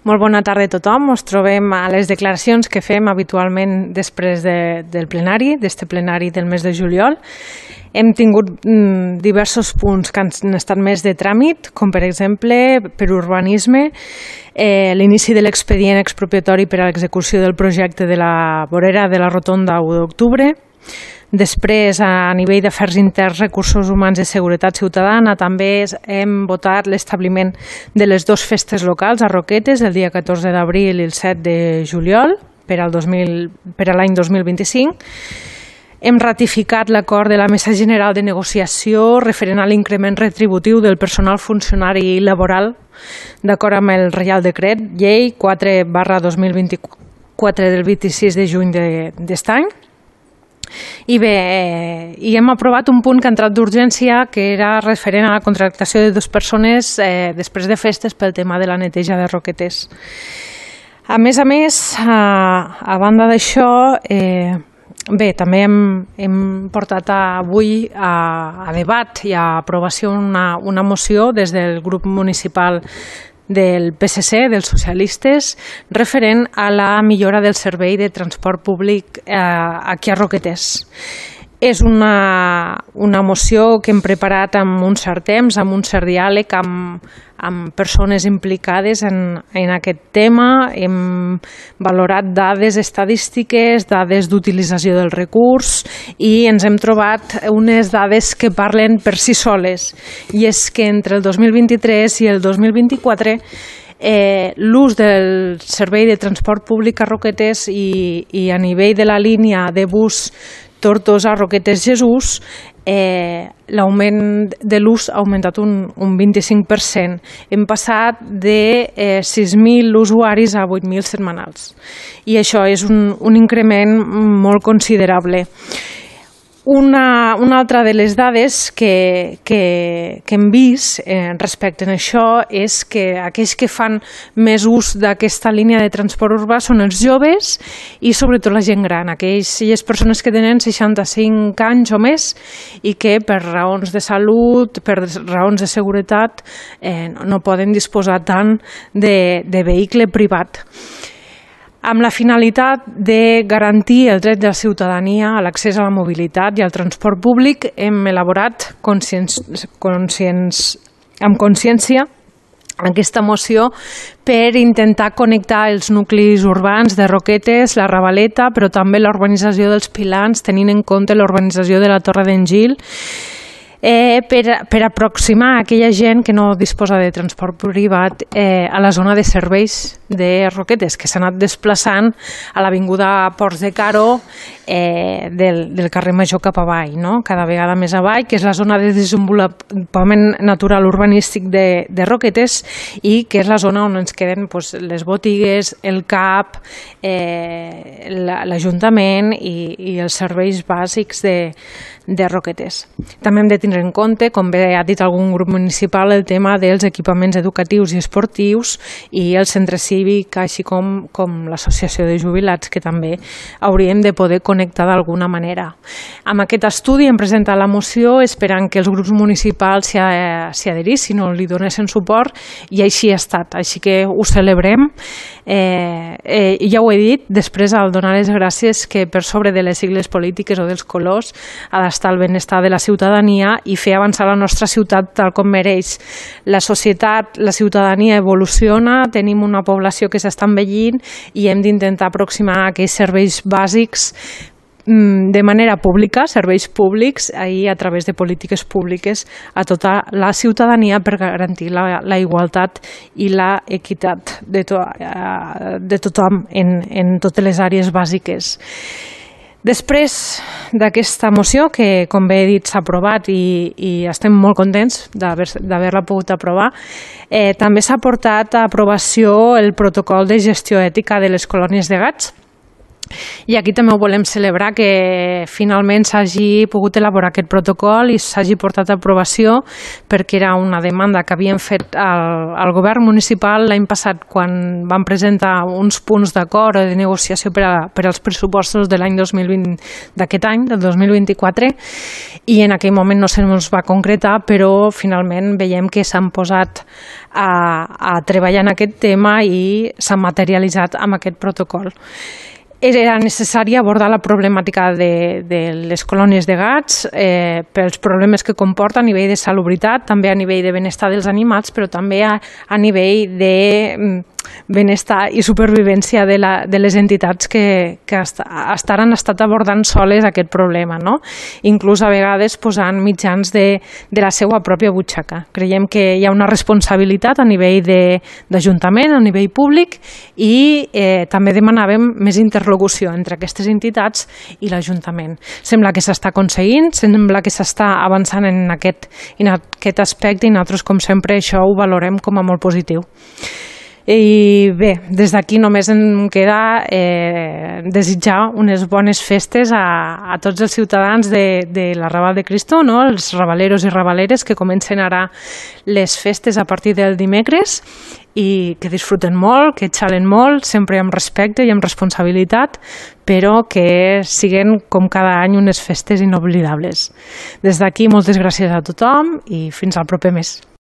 Molt bona tarda a tothom. Ens trobem a les declaracions que fem habitualment després del plenari, d'este plenari del mes de juliol. Hem tingut diversos punts que han estat més de tràmit, com per exemple, per urbanisme, l'inici de l'expedient expropiatori per a l'execució del projecte de la vorera de la Rotonda 1 d'octubre. Després, a nivell d'afers interns, recursos humans i seguretat ciutadana, també hem votat l'establiment de les dues festes locals a Roquetes, el dia 14 d'abril i el 7 de juliol, per a l'any 2025. Hem ratificat l'acord de la Mesa General de Negociació referent a l'increment retributiu del personal funcionari i laboral, d'acord amb el Reial Decret Llei 4/2024 del 26 de juny d'aquest any. I bé, hem aprovat un punt que ha entrat d'urgència, que era referent a la contractació de 2 persones després de festes pel tema de la neteja de Roquetes. A més, a banda d'això, bé, també hem portat avui a debat i a aprovació una moció des del grup municipal del PSC, dels socialistes, referent a la millora del servei de transport públic aquí a Roquetes. És una moció que hem preparat amb un cert temps, amb un cert diàleg, amb persones implicades en aquest tema. Hem valorat dades estadístiques, dades d'utilització del recurs i ens hem trobat unes dades que parlen per si soles. I és que entre el 2023 i el 2024 l'ús del servei de transport públic a Roquetes i a nivell de la línia de bus Tortosa, Roquetes, Jesús, l'augment de l'ús ha augmentat un 25%. Hem passat de 6.000 usuaris a 8.000 setmanals. I això és un increment molt considerable. Una altra de les dades que hem vist respecte a això és que aquells que fan més ús d'aquesta línia de transport urbà són els joves i sobretot la gent gran, aquelles persones que tenen 65 anys o més i que per raons de salut, per raons de seguretat, no poden disposar tant de vehicle privat. Amb la finalitat de garantir el dret de la ciutadania a l'accés a la mobilitat i al transport públic, hem elaborat amb consciència aquesta moció per intentar connectar els nuclis urbans de Roquetes, la Ravaleta, però també l'urbanització dels Pilans, tenint en compte l'urbanització de la Torre d'en Gil, per aproximar aquella gent que no disposa de transport privat a la zona de serveis de Roquetes, que s'ha anat desplaçant a l'avinguda Ports de Caro del carrer Major cap avall, cada vegada més avall, que és la zona de desenvolupament natural urbanístic de Roquetes i que és la zona on ens queden les botigues, el CAP, l'Ajuntament i els serveis bàsics de Roquetes. També hem de tindre en compte, com bé ha dit algun grup municipal, el tema dels equipaments educatius i esportius i el centre cívic, així com l'associació de jubilats, que també hauríem de poder connectar d'alguna manera. Amb aquest estudi hem presentat la moció esperant que els grups municipals s'hi adherissin o li donessin suport i així ha estat, així que ho celebrem. Ja ho he dit, després al donar les gràcies que per sobre de les sigles polítiques o dels colors ha d'estar el benestar de la ciutadania i fer avançar la nostra ciutat tal com mereix. La societat, la ciutadania evoluciona, tenim una població que s'està envellint i hem d'intentar aproximar aquells serveis bàsics de manera pública, serveis públics, i a través de polítiques públiques a tota la ciutadania per garantir la igualtat i la equitat de tothom en totes les àrees bàsiques. Després d'aquesta moció, que com bé he dit s'ha aprovat i estem molt contents d'haver-la pogut aprovar, també s'ha portat a aprovació el protocol de gestió ètica de les colònies de gats, I aquí també ho volem celebrar, que finalment s'hagi pogut elaborar aquest protocol i s'hagi portat a aprovació, perquè era una demanda que havien fet al govern municipal l'any passat quan van presentar uns punts d'acord o de negociació per als pressupostos de l'any 2020, d'aquest any, del 2024, i en aquell moment no se'ns va concretar, però finalment veiem que s'han posat a treballar en aquest tema i s'ha materialitzat amb aquest protocol. Era necessari abordar la problemàtica de les colònies de gats pels problemes que comporta a nivell de salubritat, també a nivell de benestar dels animals, però també a nivell de benestar i supervivència de les entitats que han estat abordant soles aquest problema, no? Inclús a vegades posant mitjans de la seva pròpia butxaca. Creiem que hi ha una responsabilitat a nivell d'Ajuntament, a nivell públic, i també demanàvem més interlocució entre aquestes entitats i l'Ajuntament. Sembla que s'està aconseguint, sembla que s'està avançant en aquest aspecte, i nosaltres, com sempre, això ho valorem com a molt positiu. I bé, des d'aquí només em queda desitjar unes bones festes a tots els ciutadans de l'Arrabal de Cristo, no? Els rabaleros i rabaleres, que comencen ara les festes a partir del dimecres, i que disfruten molt, que xalen molt, sempre amb respecte i amb responsabilitat, però que siguen, com cada any, unes festes inoblidables. Des d'aquí, moltes gràcies a tothom i fins al proper mes.